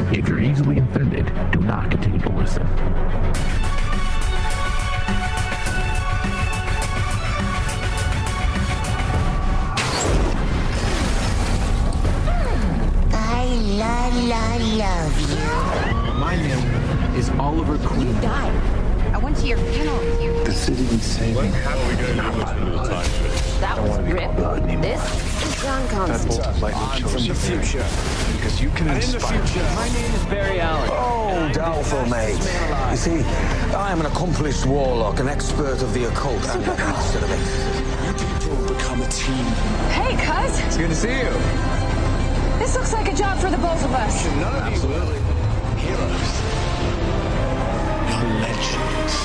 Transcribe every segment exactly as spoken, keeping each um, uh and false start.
If you're easily offended, do not continue to listen. I la la love you. My name is Oliver Queen. You died. I went to your funeral with you. The city needs saving. That was Rip. This is John Constantine. I'm from the future. Because you can inspire. My name is Barry Allen. Oh, doubtful, mate. You see, I am an accomplished warlock, an expert of the occult, and a master of exorcism. You people become a team. Hey, cuz. It's good to see you. This looks like a job for the both of us. None of Absolutely. You heroes. You're legends.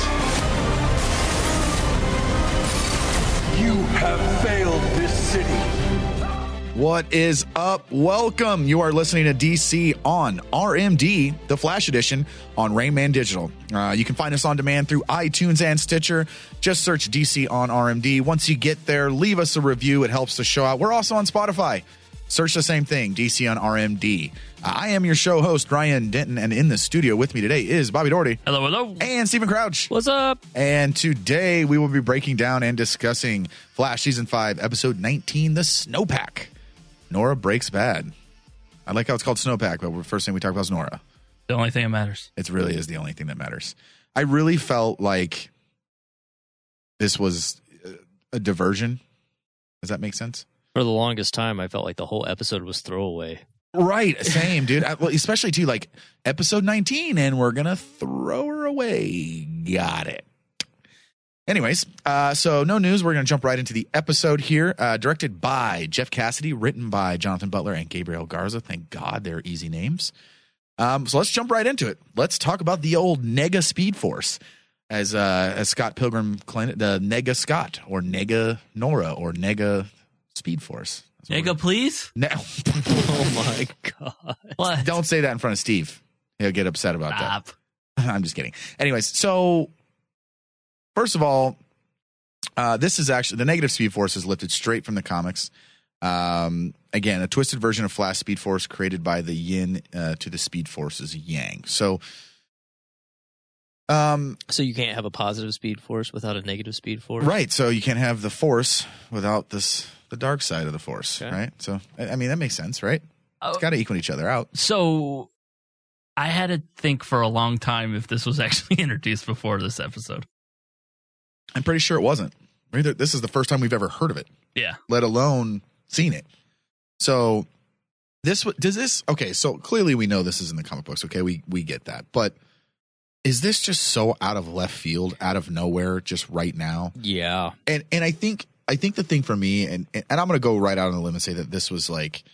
You have failed this city. What is up? Welcome. You are listening to D C on R M D, the Flash Edition on Rain Man Digital. Uh, you can find us on demand through iTunes and Stitcher. Just search D C on R M D. Once you get there, leave us a review. It helps the show out. We're also on Spotify. Search the same thing, D C on R M D. Uh, I am your show host, Ryan Denton, and in the studio with me today is Bobby Doherty. Hello, hello. And Stephen Crouch. What's up? And today we will be breaking down and discussing Flash Season five, Episode nineteen, The Snowpack. Nora Breaks Bad. I like how it's called Snowpack, but the first thing we talk about is Nora. The only thing that matters. It really is the only thing that matters. I really felt like this was a diversion. Does that make sense? For the longest time, I felt like the whole episode was throwaway. Right, same, dude. I, well, especially, too, like, episode nineteen, and we're going to throw her away. Got it. Anyways, uh, so no news. We're going to jump right into the episode here. Uh, directed by Jeff Cassidy, written by Jonathan Butler and Gabriel Garza. Thank God they're easy names. Um, so let's jump right into it. Let's talk about the old Nega Speed Force. As uh, as Scott Pilgrim claimed it, the Nega Scott, or Nega Nora, or Nega Speed Force. Nega, please? Ne- Oh, my God. What? Don't say that in front of Steve. He'll get upset about Stop. that. I'm just kidding. Anyways, so first of all, uh, this is actually the Negative Speed Force is lifted straight from the comics. Um, again, a twisted version of Flash Speed Force created by the Yin uh, to the Speed Force's Yang. So, um, So you can't have a positive speed force without a negative speed force? right. So you can't have the Force without this the dark side of the Force, Okay. right? So I I mean that makes sense, right? Oh, It's got to equal each other out. so I had to think for a long time if this was actually introduced before this episode. I'm pretty sure it wasn't. Right? This is the first time we've ever heard of it, Yeah. let alone seen it. So this does this okay, so clearly we know this is in the comic books, okay? We we get that. But is this just so out of left field, out of nowhere, just right now? Yeah. And and I think I think the thing for me, and and I'm gonna go right out on the limb and say that this was like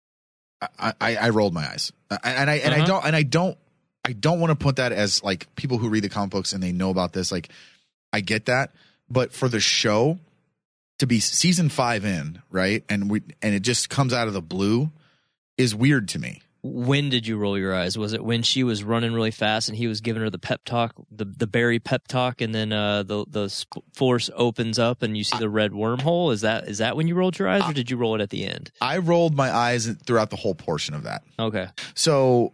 I I, I rolled my eyes. And I and Uh-huh. I don't and I don't I don't want to put that as like people who read the comic books and they know about this, like I get that. But for the show to be season five in, right, and we and it just comes out of the blue is weird to me. When did you roll your eyes? Was it when she was running really fast and he was giving her the pep talk, the the Barry pep talk, and then uh, the the sp- force opens up and you see the red wormhole? Is that is that when you rolled your eyes, or did you roll it at the end? I rolled my eyes throughout the whole portion of that. Okay. So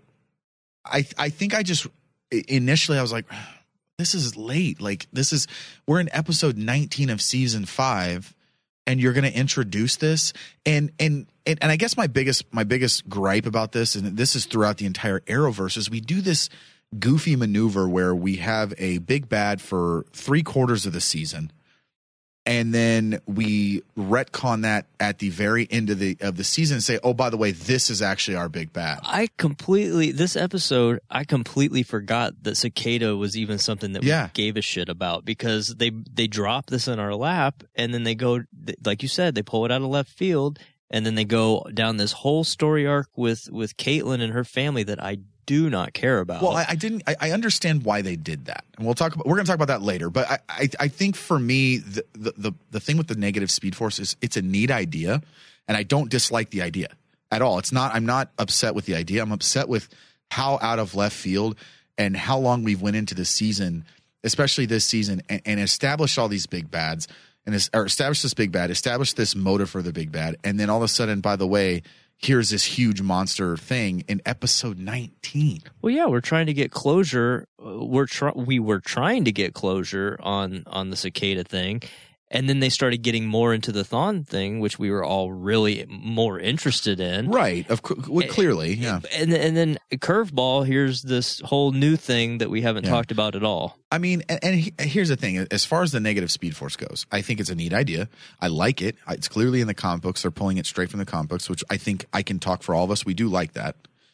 I I think I just initially I was like, this is late. Like this is we're in episode nineteen of season five, and you're going to introduce this, and and. And, and I guess my biggest my biggest gripe about this, and this is throughout the entire Arrowverse, is we do this goofy maneuver where we have a big bad for three quarters of the season, and then we retcon that at the very end of the of the season and say, oh, by the way, this is actually our big bad. I completely this episode I completely forgot that Cicada was even something that Yeah. we gave a shit about, because they they drop this in our lap and then they go, like you said, they pull it out of left field. And then they go down this whole story arc with, with Caitlin and her family that I do not care about. Well, I, I didn't. I, I understand why they did that, and we'll talk about. We're going to talk about that later. But I, I, I think for me, the, the the the thing with the Negative Speed Force is it's a neat idea, and I don't dislike the idea at all. It's not. I'm not upset with the idea. I'm upset with how out of left field and how long we've went into the season, especially this season, and, and established all these big bads. And or establish this big bad, establish this motive for the big bad, and then all of a sudden, by the way, here's this huge monster thing in episode nineteen. Well, yeah, we're trying to get closure. Uh, We're try- we were trying to get closure on on the cicada thing, and then they started getting more into the Thawne thing, which we were all really more interested in. Right, of co- well, clearly, yeah. And and then curveball. Here's this whole new thing that we haven't Yeah. talked about at all. I mean, and, and he- here's the thing. As far as the negative Speed Force goes, I think it's a neat idea. I like it. It's clearly in the comic books. They're pulling it straight from the comic books, which I think I can talk for all of us. We do like that.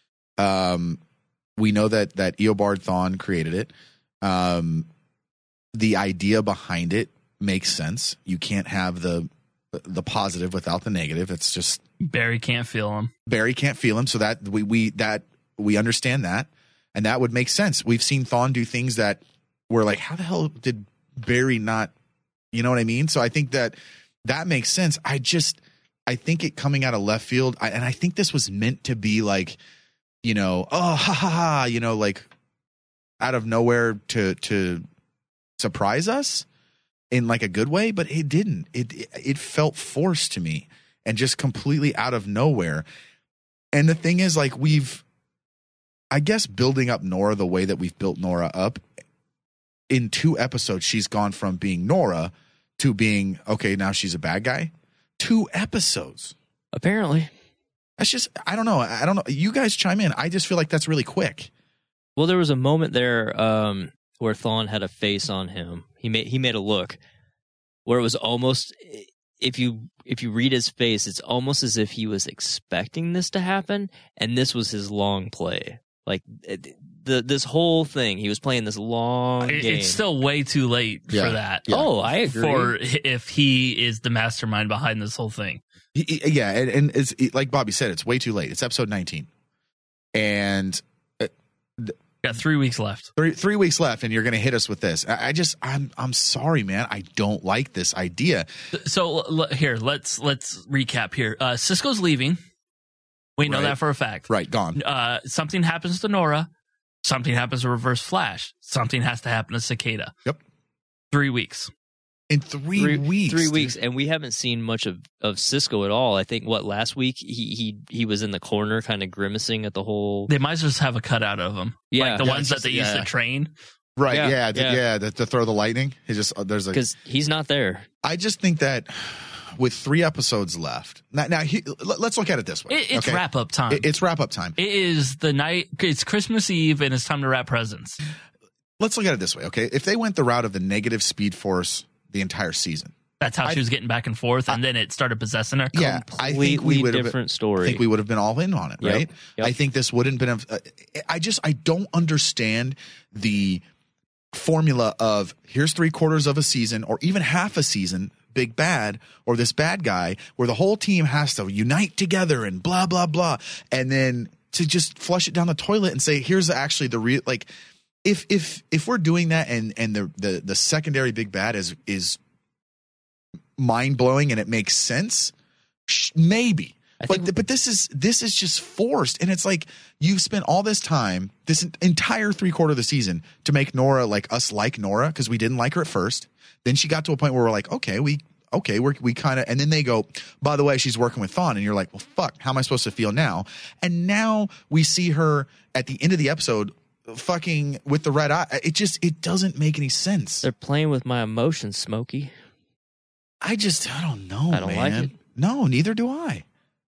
Um, we know that that Eobard Thawne created it. Um, the idea behind it makes sense. You can't have the the positive without the negative. It's just Barry can't feel him. Barry can't feel him, so that we we that we understand that, and that would make sense. We've seen Thawne do things that we're like, how the hell did Barry not? You know what I mean? So I think that that makes sense. I just I think it coming out of left field, I, and I think this was meant to be like, you know, oh ha ha ha, you know, like out of nowhere to to surprise us in like a good way, but it didn't. It it, it felt forced to me and just completely out of nowhere. And the thing is, like, we've, I guess, building up Nora the way that we've built Nora up, in two episodes, she's gone from being Nora to being, okay, now she's a bad guy. Two episodes. Apparently. That's just, I don't know. I don't know. You guys chime in. I just feel like that's really quick. Well, there was a moment there um, where Thawne had a face on him. He made he made a look where it was almost, if you if you read his face, it's almost as if he was expecting this to happen, and this was his long play. Like the this whole thing, he was playing this long It- game. It's still way too late Yeah. for that. Yeah. Oh, I agree. For if he is the mastermind behind this whole thing. He- he- yeah, and, and it's it, like Bobby said, it's way too late. It's episode nineteen, and Got three weeks left. three three weeks left, and you're going to hit us with this. I, I just, I'm I'm sorry, man. I don't like this idea. So l- l- here, let's let's recap here. Uh, Cisco's leaving. We know Right. that for a fact. Right, gone. Uh, something happens to Nora. Something happens to Reverse Flash. Something has to happen to Cicada. Yep. Three weeks. In three, three weeks, three dude. weeks, and we haven't seen much of, of Cisco at all. I think what last week he he he was in the corner, kind of grimacing at the whole. They might as well just have a cutout of him. Yeah. Like the Yeah, ones it's that they just- used yeah. to train. Right? Yeah, Yeah, yeah. yeah. to, to throw the lightning. He just uh, there's a. Because he's not there. I just think that with three episodes left, now, now he, let- let's look at it this way. It, it's okay? wrap up time. It- it's wrap up time. It is the night. It's Christmas Eve, and it's time to wrap presents. Let's look at it this way, okay? If they went the route of the negative Speed Force the entire season, That's how I- she was getting back and forth, and then it started possessing her. yeah, I think Completely we would have. different I story. think we would have been all in on it, Yep. right? Yep. I think this wouldn't been. A, I just I don't understand the formula of here's three quarters of a season or even half a season, big bad or this bad guy, where the whole team has to unite together and blah blah blah, and then to just flush it down the toilet and say here's actually the real like. If if if we're doing that and and the the, the secondary big bad is is mind blowing and it makes sense, sh- maybe. I But think- but this is this is just forced, and it's like you've spent all this time, this entire three quarter of the season, to make Nora like us like Nora because we didn't like her at first. Then she got to a point where we're like, okay, we okay, we're, we kind of, and then they go, by the way, she's working with Thawne, and you're like, well, fuck, how am I supposed to feel now? And now we see her at the end of the episode, fucking with the red eye. It just it doesn't make any sense. They're playing with my emotions, Smokey. I just I don't know. I don't like man. it. No, neither do I.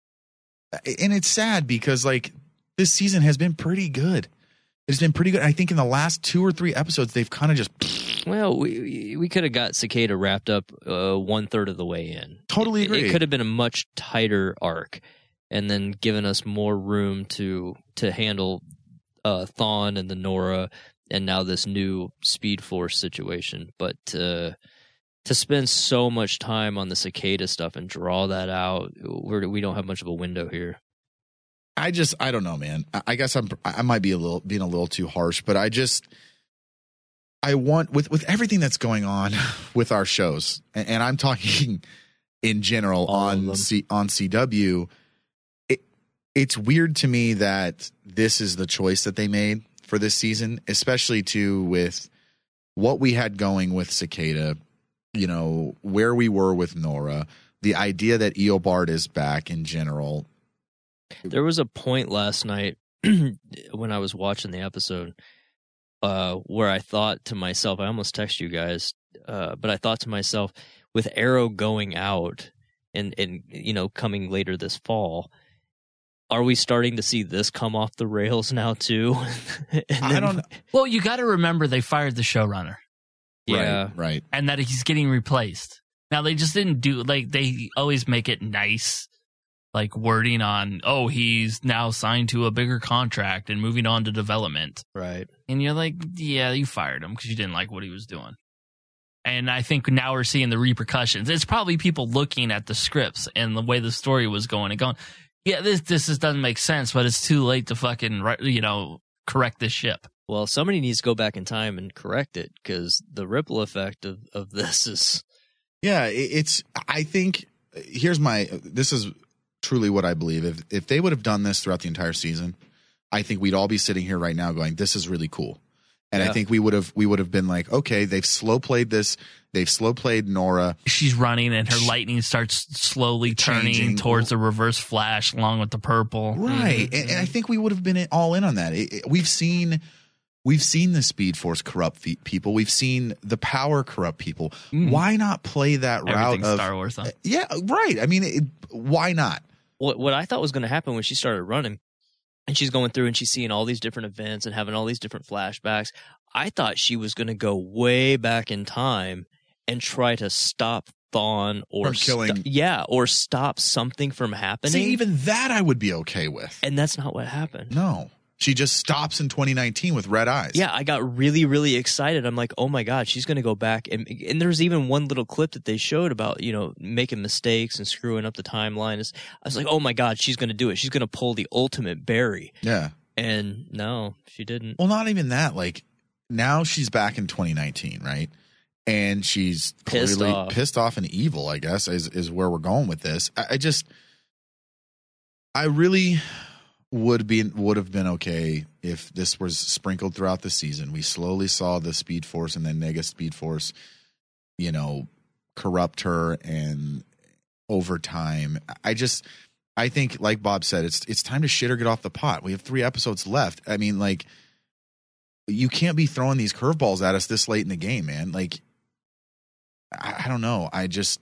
And it's sad because like this season has been pretty good. It's been pretty good. I think in the last two or three episodes they've kind of just Well, we we could have got Cicada wrapped up uh, one third of the way in. Totally It- agree. It, could have been a much tighter arc, and then given us more room to to handle uh, Thawne and the Nora, and now this new Speed Force situation. But uh, to spend so much time on the Cicada stuff and draw that out, we're, we don't have much of a window here. I just I don't know, man. I, I guess I'm I might be a little being a little too harsh, but I just I want with with everything that's going on with our shows, and, and I'm talking in general All of on them. C, on C W. It it's weird to me that this is the choice that they made for this season, especially too with what we had going with Cicada. You know where we were with Nora, the idea that Eobard is back in general. There was a point last night when I was watching the episode uh, where I thought to myself, I almost texted you guys, uh, but I thought to myself, with Arrow going out and, and you know coming later this fall, are we starting to see this come off the rails now too? I then, don't know. Well, you got to remember they fired the showrunner. Yeah, Right, right. And that he's getting replaced. Now, they just didn't do, like, they always make it nice, like, wording on, oh, he's now signed to a bigger contract and moving on to development. right. And you're like, yeah, you fired him because you didn't like what he was doing. And I think now we're seeing the repercussions. It's probably people looking at the scripts and the way the story was going and going, yeah, this this is, doesn't make sense, but it's too late to fucking, you know, correct this ship. Well, somebody needs to go back in time and correct it because the ripple effect of, of this is. Yeah, it, it's. I think here's my. This is truly what I believe. If if they would have done this throughout the entire season, I think we'd all be sitting here right now going, "This is really cool." And Yeah. I think we would have we would have been like, "Okay, they've slow played this. They've slow played Nora. She's running and her lightning starts slowly turning Changing. towards a reverse flash along with the purple. Right?" Mhm. And, and I think we would have been all in on that. It, it- we've seen. We've seen the Speed Force corrupt fe- people. We've seen the Power corrupt people. Mm. Why not play that route Everything's of Star Wars, huh? Yeah, right. I mean, it, why not? What what I thought was going to happen when she started running, and she's going through and she's seeing all these different events and having all these different flashbacks. I thought she was going to go way back in time and try to stop Thawne or From killing- sto- yeah, or stop something from happening. See, even that I would be okay with. and that's not what happened. No. She just stops in twenty nineteen with red eyes. Yeah, I got really, really excited. I'm like, oh my God, she's going to go back. And, and there's even one little clip that they showed about, you know, making mistakes and screwing up the timeline. It's- I was like, oh my God, she's going to do it. She's going to pull the ultimate Barry. Yeah. And no, she didn't. Well, not even that. Like, now she's back in twenty nineteen, right? And she's Pissed clearly off. pissed off and evil, I guess, is, is where we're going with this. I, I just, I really would be would have been okay if this was sprinkled throughout the season. We slowly saw the Speed Force and then Nega Speed Force, you know, corrupt her, and over time, I just, I think, like Bob said, it's it's time to shit or get off the pot. We have three episodes left. I mean, like, you can't be throwing these curveballs at us this late in the game, man. Like, I, I don't know. I just,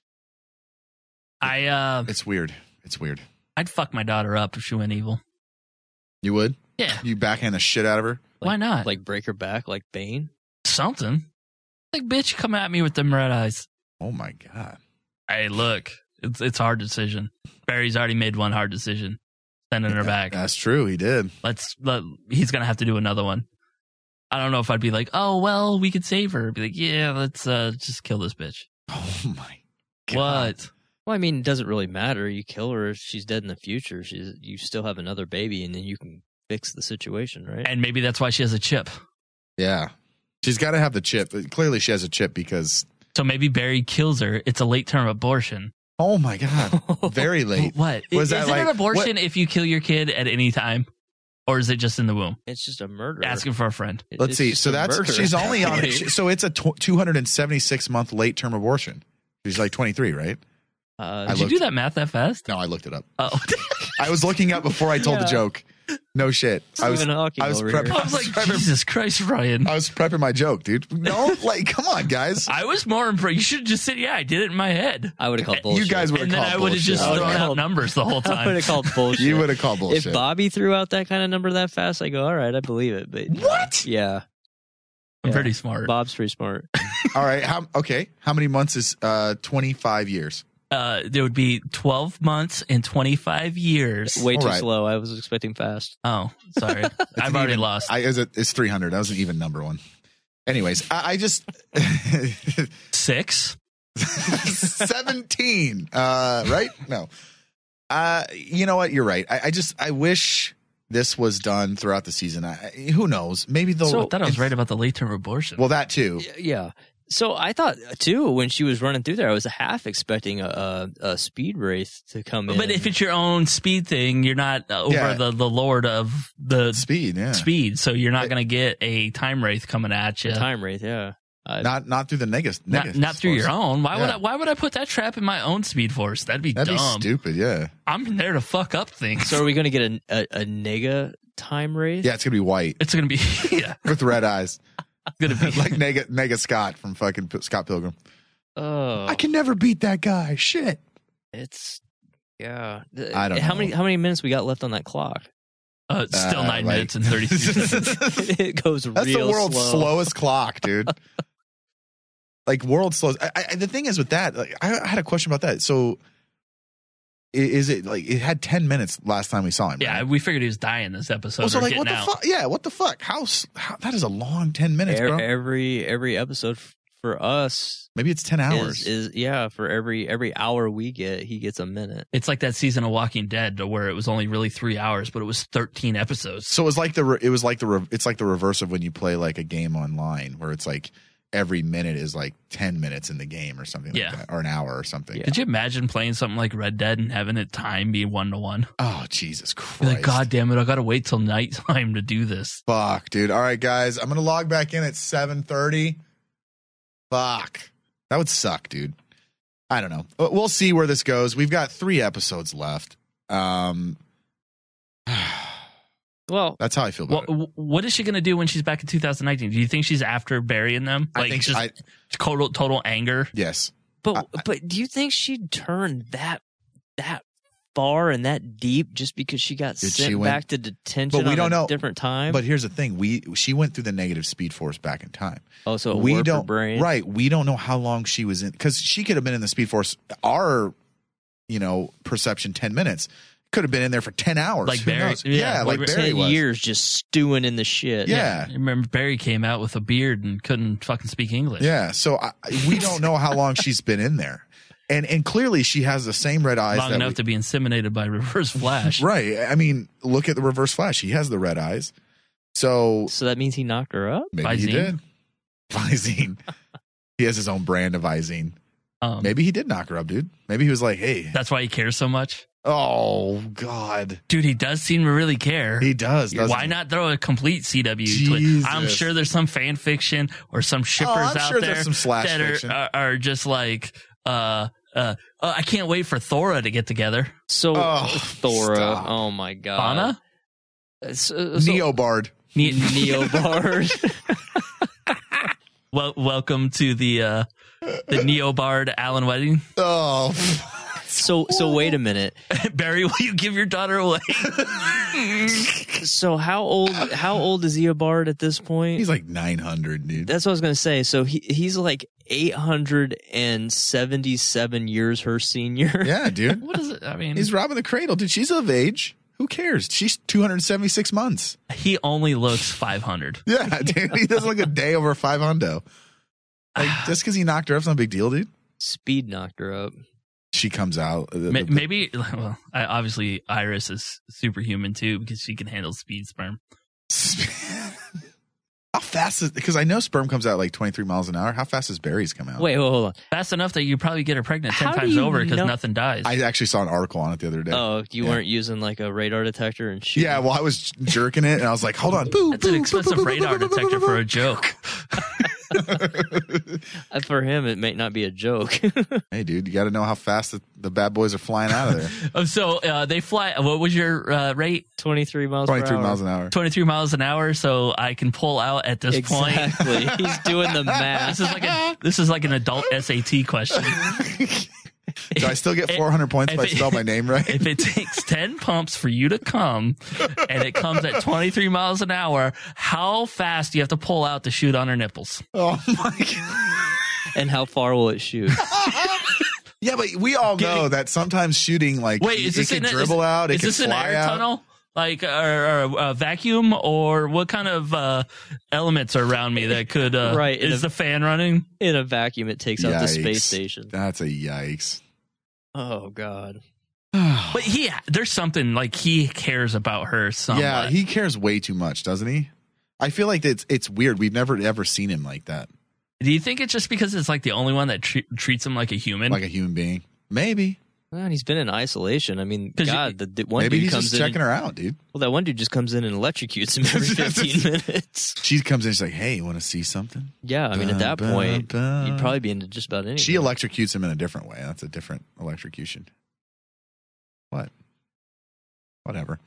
I uh, it's weird. It's weird. I'd fuck my daughter up if she went evil. You would? Yeah, You backhand the shit out of her? Like- why not? Like break her back, like Bane. Something. Like, bitch, come at me with them red eyes. Oh my God. Hey, look, it's it's a hard decision. Barry's already made one hard decision, sending her back. That's true. He did. Let's let he's gonna have to do another one. I don't know if I'd be like, oh well, we could save her. I'd be like, yeah, let's uh just kill this bitch. Oh my God. What? Well, I mean, it doesn't really matter. You kill her, she's dead in the future. She's you still have another baby, and then you can fix the situation, right? And maybe that's why she has a chip. Yeah. She's got to have the chip. Clearly, she has a chip because. So maybe Barry kills her. It's a late term abortion. Oh my God. Very late. What? Was is that it like- an abortion what- if you kill your kid at any time? Or is it just in the womb? It's just a murder. Asking for a friend. It- Let's it's see. just So a that's murder. she's only on it. So it's a tw- two hundred seventy-six month late term abortion. She's like twenty-three, right? Uh, I Did you looked- do that math that fast? No, I looked it up. Oh. I was looking up before I told the Yeah. joke. No shit. I was, Stephen Hawking I was over prepping. here. I was like, Jesus Christ, Ryan. I was prepping my joke, dude. No, like, come on, guys. I was more impressed. You should have just said, yeah, I did it in my head. I would have called bullshit. You guys would have And then called I would have bullshit. just I would've thrown out called- numbers the whole I would time. have called bullshit. You would have called bullshit. If Bobby threw out that kind of number that fast, I go, all right, I believe it. But What? Yeah, I'm Yeah. pretty smart. Bob's pretty smart. All right. How, okay. How many months is uh, twenty-five years? Uh, there would be twelve months and twenty-five years. Way All too right. slow. I was expecting fast. Oh, sorry. I've already Even- lost. I, is it, it's three hundred. That was an even number one. Anyways, I, I just Six? seventeen. Uh, right? No. Uh, you know what? You're right. I, I just I wish this was done throughout the season. I, I- who knows? Maybe they'll. So- I thought I was right about the late term abortion. Well, that too. Yeah. So I thought too when she was running through there, I was half expecting a, a, a speed wraith to come in. but if it's your own speed thing, you're not uh, over Yeah. the, the lord of the Speed. Yeah. speed, so you're not going to get a time wraith coming at you. a time wraith, yeah. I, Not not through the nega. Not, nega not through force. your own. Why would Yeah. I? Why would I put that trap in my own Speed Force? That'd be That'd dumb. be stupid. Yeah. I'm there to fuck up things. so are we going to get a, a, a nega time race? Yeah, it's gonna be white It's gonna be yeah. with red eyes, Gonna be like nega nega Scott from fucking P- Scott Pilgrim. Oh, I can never beat that guy. Shit. it's yeah. I don't How know. many how many minutes we got left on that clock? uh, still Uh, nine like- minutes and thirty seconds. It goes That's real the world's slow. slowest clock, dude. Like world slows. I, I, the thing is with that, like, I, I had a question about that. So, i- is it like it had ten minutes last time we saw him? Yeah, right? we figured he was dying this episode. Well, so or like, getting what the out. fuck? Yeah, what the fuck? How, s- how? That is a long ten minutes, E- bro. Every every episode f- for us Maybe it's ten hours. is, is yeah. For every every hour we get, he gets a minute. It's like that season of Walking Dead where it was only really three hours, but it was thirteen episodes. so it was like the re- it was like the re- it's like the reverse of when you play like a game online where it's like every minute is like ten minutes in the game or something Yeah. like that, or an hour or something. Yeah. Did you imagine playing something like Red Dead and having it time be one to one? Oh Jesus Christ! Like, God damn it, I gotta wait till nighttime to do this. Fuck, dude. All right, guys, I'm gonna log back in at seven thirty. Fuck, that would suck, dude. I don't know. But we'll see where this goes. We've got three episodes left. Um, Well, that's how I feel about What, it. what is she gonna do when she's back in two thousand nineteen? Do you think she's after burying them? I Like think just I total total anger. yes. but I- but do you think she'd turn that that far and that deep just because she got Did sent she went- back to detention? But we on don't a know. different time. But here's the thing: we she went through the negative speed force back in time. oh, so it we warped her don't brain. right. We don't know how long she was in because she could have been in the speed force. Our, you know, perception ten minutes could have been in there for ten hours. Like Who Barry- knows? yeah, Yeah, like like Barry Ten was. years just stewing in the shit. Yeah. I remember Barry came out with a beard and couldn't fucking speak English. Yeah, so I, we don't know how long she's been in there, and and clearly she has the same red eyes. Long that enough we- to be inseminated by Reverse Flash. right. I mean, look at the Reverse Flash. He has the red eyes, so So that means he knocked her up. maybe he Visine? did. Visine. He has his own brand of Visine. Um, Maybe he did knock her up, dude. Maybe he was like, "Hey, That's why he cares so much. oh God, Dude, he does seem to really care. he does." doesn't Why he? not throw a complete C W twist? Jesus. I'm sure there's some fan fiction or some shippers Oh, I'm out sure there there's some slash that fiction. are, are, are just like, uh, uh, oh, I can't wait for Thora to get together. So Oh, Thora. stop. Oh my god. Anna? Uh, So, so, Neobard? Ne- Neobard. well, welcome to the uh, the Neobard Alan wedding. Oh, so so wait a minute. Barry, will you give your daughter away? So how old how old is Eobard at this point? he's like nine hundred, dude. That's what I was gonna say. So he he's like eight hundred and seventy seven years her senior. Yeah, dude. What is it? I mean, He's robbing the cradle, dude. She's of age. Who cares? She's two hundred seventy-six months. he only looks five hundred. Yeah, dude. He doesn't look a day over five hundo. Like, just because he knocked her up's not a big deal, dude. Speed knocked her up. She comes out. uh, the- Ma- the- Maybe, well, I, obviously Iris is superhuman too because she can handle speed sperm. How fast is, because I know sperm comes out like twenty-three miles an hour. How fast does Barry's come out? Wait, hold on. Fast enough that you probably get her pregnant ten How do times you over because know- nothing dies. I actually saw an article on it the other day. Oh, you Yeah. weren't using like a radar detector and shit. Yeah, well, I was jerking it and I was like, hold on. Boo, That's an boo, expensive boo, boo, boo, radar boo, boo, detector boo, for boo. a joke. Uh, For him, it may not be a joke. Hey, dude, you got to know how fast the, the bad boys are flying out of there. Oh, so uh, they fly. What was your uh, rate? twenty-three miles per twenty-three hour. miles an hour. twenty-three miles an hour. So I can pull out at this point. Exactly. He's doing the math. This is like a this is like an adult S A T question. Do I still get four hundred points if if I it- spell my name right? If it takes ten pumps for you to come and it comes at twenty-three miles an hour, how fast do you have to pull out to shoot on her nipples? Oh, my God. And how far will it shoot? Yeah, but we all know that sometimes shooting, like, Wait, it is this can an, dribble is, out, it is can this an fly air out. tunnel? Like or, or a vacuum, or what kind of uh, elements are around me that could? Uh, Right, in Is a- the fan running? In a vacuum, it takes out the space Yikes. station. That's a yikes. Oh God. But he, there's something like he cares about her somewhat. Yeah, he cares way too much, doesn't he? I feel like it's it's weird. We've never ever seen him like that, Do you think it's just because it's like the only one that tre- treats him like a human? like a human being. Maybe. Well, and he's been in isolation. I mean, 'Cause God, you- the, the one Maybe dude he's comes just in. checking and- her out, dude. Well, that one dude just comes in and electrocutes him every fifteen minutes. She comes in, she's like, "Hey, you want to see something?" Yeah, I mean, at that Ba, ba, point, ba. you'd probably be into just about anything. She electrocutes him in a different way. That's a different electrocution. What? Whatever.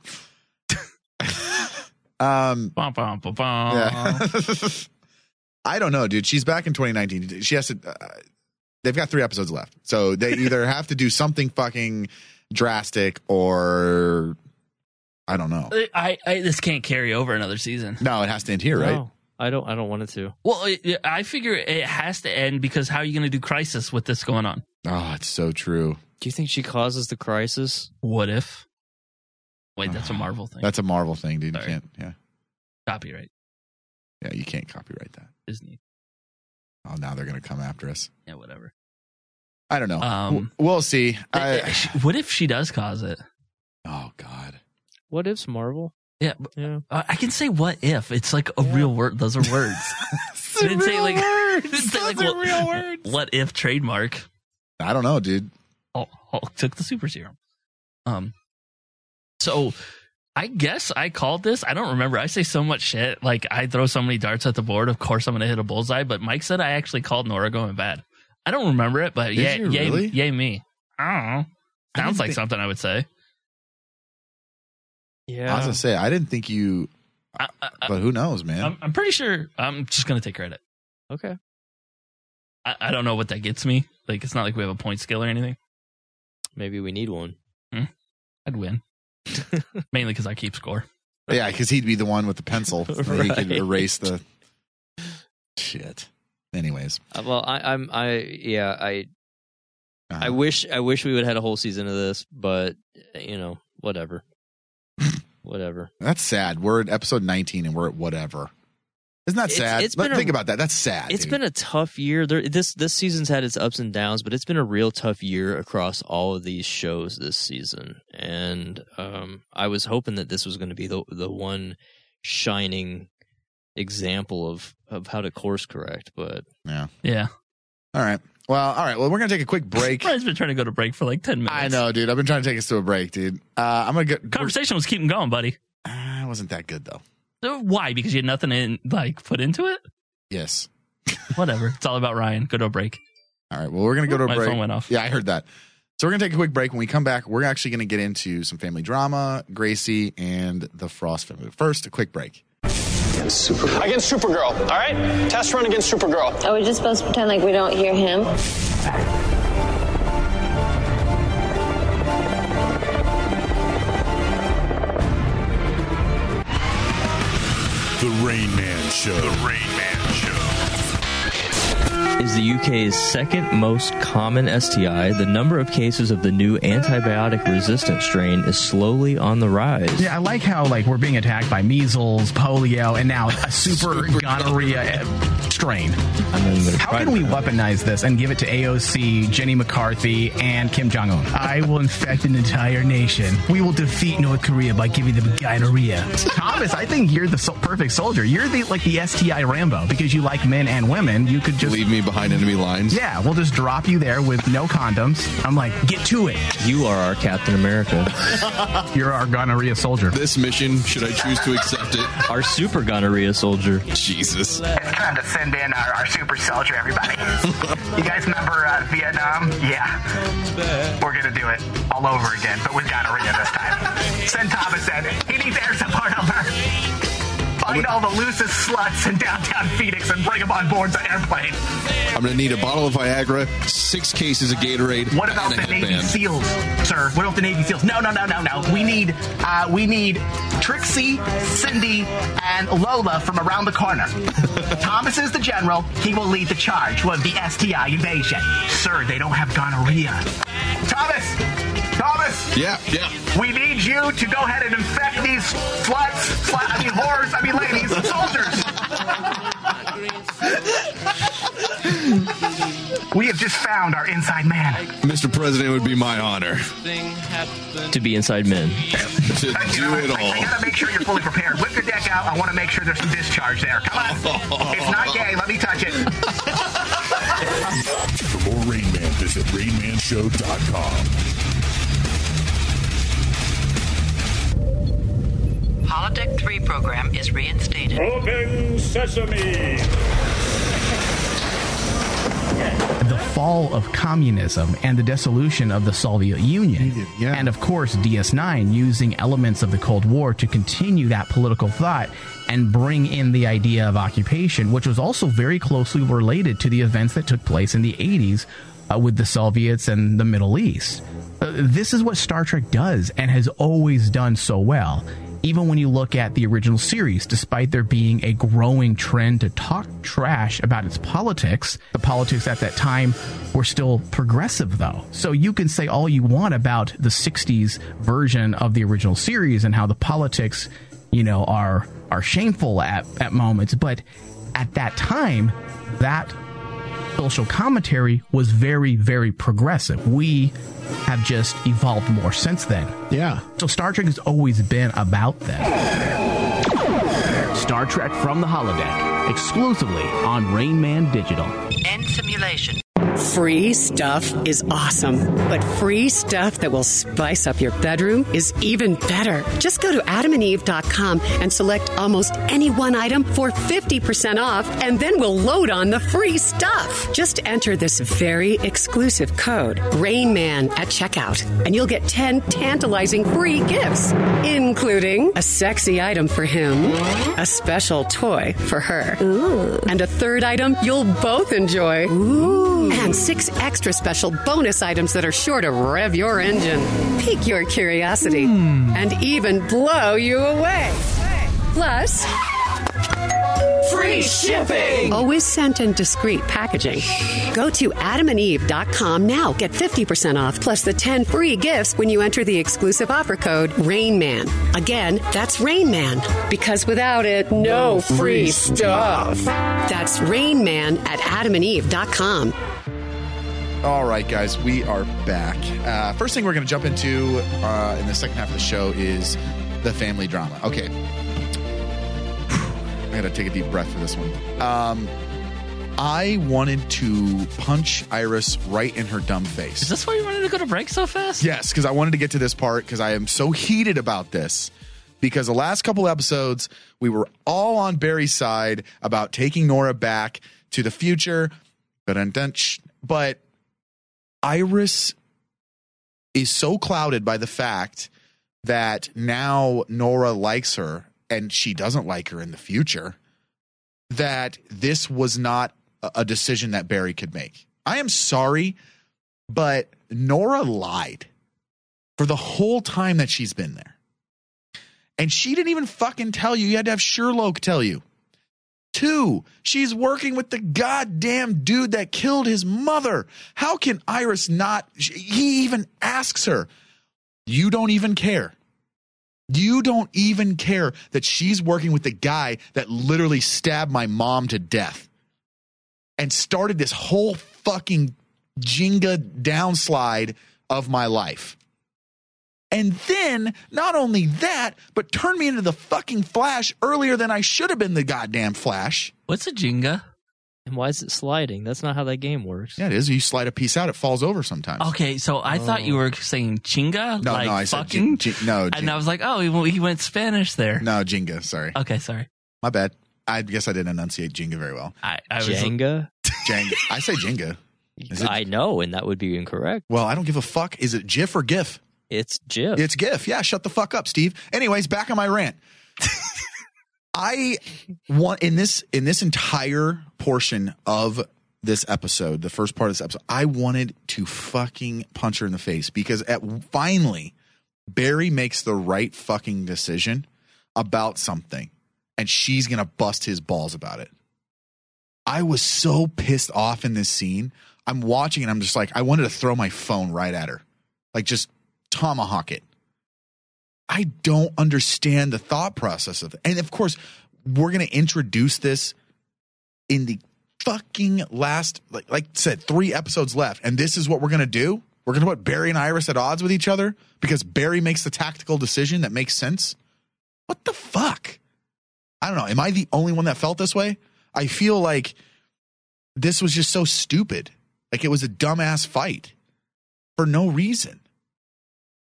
um. Bum, bum, bum, bum. Yeah. I don't know, dude. She's back in twenty nineteen. She has to. Uh, they've got three episodes left, so they either have to do something fucking drastic or I don't know. I, I this can't carry over another season. No, it has to end here, right? No, I don't. I don't want it to. Well, it, I figure it has to end because how are you going to do Crisis with this going on? Oh, it's so true. Do you think she causes the crisis? What if? Wait, that's a Marvel thing. That's a Marvel thing, dude. You Sorry. can't. Yeah, Copyright yeah. You can't copyright that. Disney. Oh, now they're gonna come after us. Yeah, whatever. I don't know. Um, W- we'll see. I, What if she does cause it? oh God. What if's Marvel? Yeah, but, Yeah. uh, I can say what if. It's like a real word. Those are words. I didn't say like, I didn't say like what, real words. what if trademark. I don't know, dude. Hulk, Hulk took the super serum. Um, so I guess I called this. I don't remember. I say so much shit. Like I throw so many darts at the board. Of course, I'm gonna hit a bullseye. But Mike said I actually called Nora going bad. I don't remember it, but Did yeah, you yay, really? yay me. I don't know. I Sounds didn't like think- something I would say. Yeah. I was gonna say I didn't think you, I, I, I, but who knows, man? I'm, I'm pretty sure. I'm just gonna take credit. Okay. I, I don't know what that gets me. Like it's not like we have a point scale or anything. Maybe we need one. I'd win. Mainly because I keep score. Yeah, because he'd be the one with the pencil. So he could Right. erase the shit. Anyways, Uh, well, I, I'm. I yeah. I. uh-huh. I wish. I wish we would have had a whole season of this, but you know, whatever. Whatever. That's sad. We're at episode nineteen and we're at whatever. Isn't that It's- sad? it's But been a- think about that. That's sad. It's dude. been a tough year. There, this this season's had its ups and downs, but it's been a real tough year across all of these shows this season. And um, I was hoping that this was going to be the the one shining example of of how to course correct. But yeah. Yeah. All right. Well, all right. Well, we're gonna take a quick break. Brian's been trying to go to break for like ten minutes. I know, dude. I've been trying to take us to a break, dude. Uh, I'm gonna get. Conversation was keeping going, buddy. Uh, it wasn't that good though. So why? Because you had nothing in like put into it? Yes. Whatever. It's all about Ryan. Go to a break. All right. Well, we're gonna go to a My break. phone went off. Yeah, I heard that. So we're gonna take a quick break. When we come back, we're actually gonna get into some family drama, Gracie, and the Frost family. First, a quick break. Against Supergirl. Against Supergirl. All right? Test run against Supergirl. Are we just supposed to pretend like we don't hear him? The Rain Man Show. The Rain Man Show. is the U K's second most common S T I, the number of cases of the new antibiotic-resistant strain is slowly on the rise. Yeah, I like how like we're being attacked by measles, polio, and now a super gonorrhea strain. How can we weaponize this and give it to A O C, Jenny McCarthy, and Kim Jong-un? I will infect an entire nation. We will defeat North Korea by giving them gonorrhea. Thomas, I think you're the so- perfect soldier. You're the like the S T I Rambo because you like men and women. You could just leave me behind enemy lines. Yeah, we'll just drop you there with no condoms. I'm like, get to it. You are our Captain America. You're our gonorrhea soldier. This mission, should I choose to accept it? Our super gonorrhea soldier. Jesus. It's time to send in our, our super soldier, everybody. You guys remember uh, Vietnam? Yeah. We're going to do it all over again, but with gonorrhea this time. Send Thomas in. He needs air support over. Find all the loosest sluts in downtown Phoenix and bring them on board the airplane. I'm going to need a bottle of Viagra, six cases of Gatorade, What about and a the Navy headband. SEALs, sir? What about the Navy SEAls? No, no, no, no, no. We need, uh, we need Trixie, Cindy, and Lola from around the corner. Thomas is the general. He will lead the charge with the S T I invasion. Sir, they don't have gonorrhea. Thomas! Thomas! Yeah, yeah. We need you to go ahead and infect these sluts, slut, I mean whores, I mean ladies, soldiers. We have just found our inside man. Mister President, it would be my honor to be inside men. to You do know, it I, I all. gotta make sure you're fully prepared. Whip your deck out. I want to make sure there's some discharge there. Come on. It's not gay. Let me touch it. For more Rain Man, visit rain man show dot com. Holodeck three program is reinstated. Open sesame. The fall of communism and the dissolution of the Soviet Union. Yeah. And of course, D S nine using elements of the Cold War to continue that political thought and bring in the idea of occupation, which was also very closely related to the events that took place in the eighties uh, with the Soviets and the Middle East. Uh, this is what Star Trek does and has always done so well. Even when you look at the original series, despite there being a growing trend to talk trash about its politics, the politics at that time were still progressive, though. So you can say all you want about the sixties version of the original series and how the politics, you know, are are shameful at, at moments. But at that time, that social commentary was very, very progressive. We have just evolved more since then. Yeah. So Star Trek has always been about that. Star Trek from the Holodeck, exclusively on Rain Man Digital. End simulation. Free stuff is awesome, but free stuff that will spice up your bedroom is even better. Just go to adam and eve dot com and select almost any one item for fifty percent off, and then we'll load on the free stuff. Just enter this very exclusive code, RAINMAN, at checkout, and you'll get ten tantalizing free gifts, including a sexy item for him, a special toy for her, Ooh. and a third item you'll both enjoy. Ooh. And six extra special bonus items that are sure to rev your engine, pique your curiosity, mm. and even blow you away. Plus, free shipping! Always sent in discreet packaging. Go to adam and eve dot com now. Get fifty percent off plus the ten free gifts when you enter the exclusive offer code RAINMAN. Again, that's RAINMAN. Because without it, no free stuff. That's RAINMAN at adam and eve dot com. All right, guys, we are back. Uh, first thing we're going to jump into uh, in the second half of the show is the family drama. Okay. I got to take a deep breath for this one. Um, I wanted to punch Iris right in her dumb face. Is this why you wanted to go to break so fast? Yes, because I wanted to get to this part because I am so heated about this. Because the last couple episodes, we were all on Barry's side about taking Nora back to the future. But Iris is so clouded by the fact that now Nora likes her and she doesn't like her in the future, that this was not a decision that Barry could make. I am sorry, but Nora lied for the whole time that she's been there. And she didn't even fucking tell you. You had to have Sherlock tell you. Two, she's working with the goddamn dude that killed his mother. How can Iris not? He even asks her, you don't even care. You don't even care that she's working with the guy that literally stabbed my mom to death and started this whole fucking Jenga downslide of my life. And then, not only that, but turned me into the fucking Flash earlier than I should have been the goddamn Flash. What's a Jenga? And why is it sliding? That's not how that game works. Yeah, it is. You slide a piece out, it falls over sometimes. Okay, so I oh. thought you were saying chinga? No, like no, I fucking? said j- j- no. And I was like, oh, he, he went Spanish there. No, Jenga, sorry. Okay, sorry. My bad. I guess I didn't enunciate Jenga very well. I, I was Jenga? Jenga. I say Jenga. Is I it? know, and that would be incorrect. Well, I don't give a fuck. Is it GIF or GIF? It's GIF. It's GIF. Yeah, shut the fuck up, Steve. Anyways, back on my rant. I want in this in this entire portion of this episode, the first part of this episode, I wanted to fucking punch her in the face because at finally Barry makes the right fucking decision about something and she's going to bust his balls about it. I was so pissed off in this scene. I'm watching and I'm just like, I wanted to throw my phone right at her. Like just tomahawk it. I don't understand the thought process of it. And of course, we're going to introduce this in the fucking last, like, like I said, three episodes left. And this is what we're going to do. We're going to put Barry and Iris at odds with each other because Barry makes the tactical decision that makes sense. What the fuck? I don't know. Am I the only one that felt this way? I feel like this was just so stupid. Like it was a dumbass fight for no reason.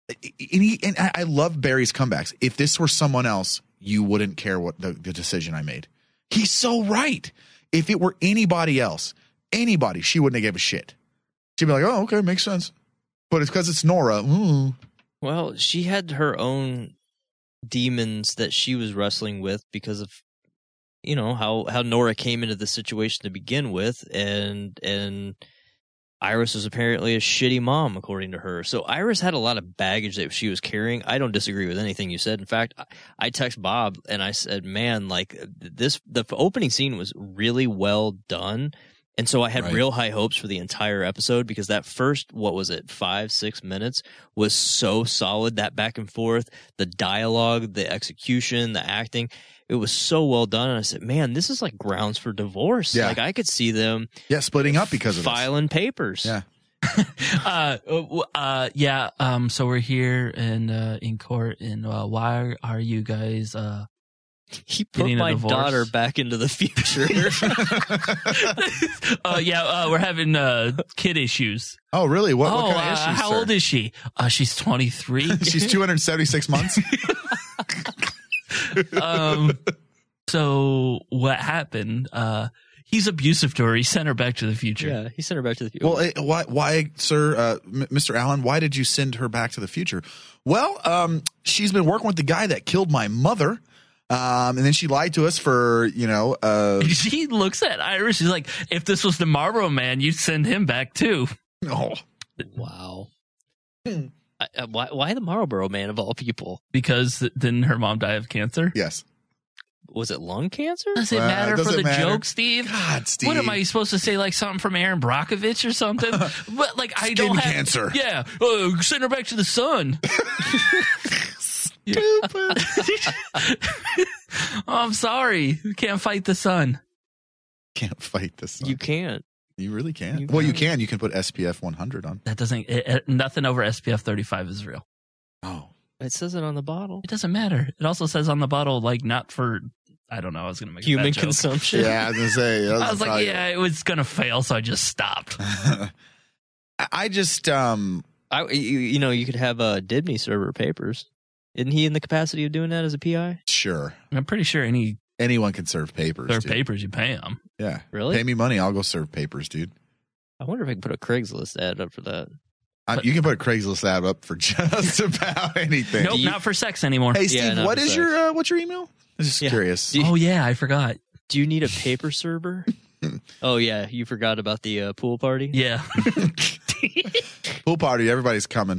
And, he, and I, I love Barry's comebacks. If this were someone else, you wouldn't care what the, the decision I made. He's so right. If it were anybody else, anybody, she wouldn't have gave a shit. She'd be like, oh, okay, makes sense. But it's because it's Nora. Ooh. Well, she had her own demons that she was wrestling with because of, you know, how, how Nora came into the situation to begin with, and and Iris was apparently a shitty mom, according to her. So Iris had a lot of baggage that she was carrying. I don't disagree with anything you said. In fact, I, I text Bob and I said, man, like this, the opening scene was really well done. And so I had Right. real high hopes for the entire episode because that first, what was it, five, six minutes was so solid. That back and forth, the dialogue, the execution, the acting, it was so well done. And I said, man, this is like grounds for divorce. Yeah. Like I could see them Yeah, splitting up because of this. filing papers. Yeah. uh, uh, yeah. Um, so we're here in uh, in court, and uh, why are you guys? Uh, he put getting a my divorce? daughter back into the future. uh, yeah, uh, we're having uh, kid issues. Oh, really? What, oh, what kind of uh, issues, how sir? old is she? Uh, she's twenty-three. She's two hundred seventy-six months. um, so what happened? Uh, he's abusive to her. He sent her back to the future. Yeah, he sent her back to the future. Well, it, why, why, sir, uh, M- Mister Allen, why did you send her back to the future? Well, um, she's been working with the guy that killed my mother. Um, and then she lied to us for, you know, uh, She looks at Iris. She's like, if this was the Marlboro Man, you'd send him back too. no. Wow. I, I, why, why the Marlboro Man of all people? Because didn't her mom die of cancer? Yes. Was it lung cancer? Does it Well, matter does for it the matter? joke, Steve? God, Steve. What am I supposed to say? Like something from Aaron Brockovich or something? But like I Skin don't have cancer. Yeah, uh, send her back to the sun. Stupid. Oh, I'm sorry, we can't fight the sun. Can't fight this. You can't. You really can't. You well, you can't. can. You can put S P F one hundred on. That doesn't. It, it, nothing over S P F thirty-five is real. Oh. It says it on the bottle. It doesn't matter. It also says on the bottle, like not for. I don't know. I was gonna make a Human bad joke. consumption. Yeah, I was going to say. I was like, yeah, it was gonna fail, so I just stopped. I just, um, I, you, you know, you could have uh, Dibney serve her papers. Isn't he in the capacity of doing that as a P I? sure. I'm pretty sure any Anyone can serve papers. their dude. papers you pay them. Yeah. Really? Pay me money. I'll go serve papers, dude. I wonder if I can put a Craigslist ad up for that. Uh, you can put a Craigslist ad up for just about anything. Nope, you- not for sex anymore. Hey, Yeah, Steve, not what for is sex. your uh, what's your email? I'm just Yeah. curious. Do you- Oh yeah, I forgot. Do you need a paper server? Oh, yeah. You forgot about the uh, pool party? Yeah. Pool party. Everybody's coming.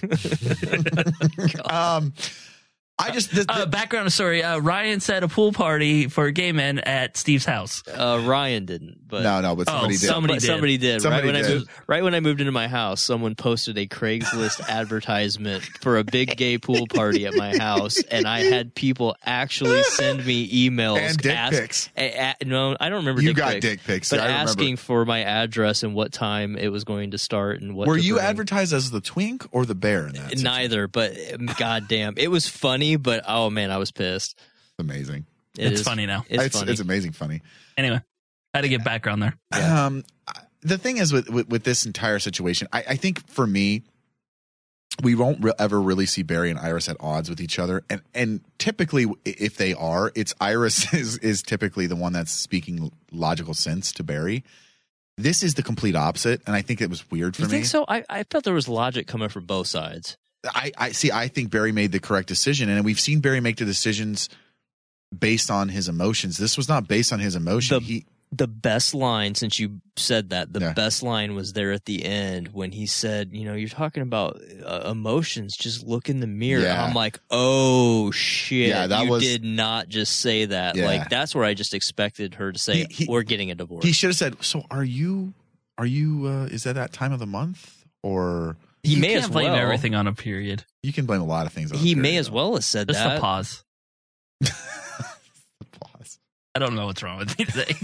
um, I just the, the, Uh, background story. Uh, Ryan said a pool party for gay men at Steve's house. Uh, Ryan didn't, but no, no, but somebody Oh, did. somebody But did. somebody did. Somebody right when did. I moved, right when I moved into my house, someone posted a Craigslist advertisement for a big gay pool party at my house, and I had people actually send me emails And dick ask- pics. a- a- no, I don't remember. You dick got pics, dick pics, but I remember. asking for my address and what time it was going to start and what. Were to you bring. advertised as the twink or the bear in that? situation? Neither, but um, goddamn, it was funny. But oh man, I was pissed. Amazing. It It's is- funny now. It's, It's, funny. it's amazing funny. Anyway, had to get background there. Um, the thing is with, with, with this entire situation, I, I think for me, we won't re- ever really see Barry and Iris at odds with each other. And and typically, if they are, it's Iris is, is typically the one that's speaking logical sense to Barry. This is the complete opposite. And I think it was weird for You me. think so? I, I felt there was logic coming from both sides. I, I see. I think Barry made the correct decision. And we've seen Barry make the decisions based on his emotions. This was not based on his emotion. The- he The best line, since you said that, the Yeah. best line was there at the end when he said, you know, you're talking about uh, emotions, just look in the mirror. Yeah. I'm like, oh, shit. Yeah, that you was- did not just say that. Yeah. Like, that's where I just expected her to say, He- he- we're getting a divorce. he should have said, so are you, are you, uh, is that that time of the month? Or he you may can't as blame well. everything on a period. you can blame a lot of things on He the may period, as though. well have said Just that. a pause. Pause. I don't know what's wrong with me today.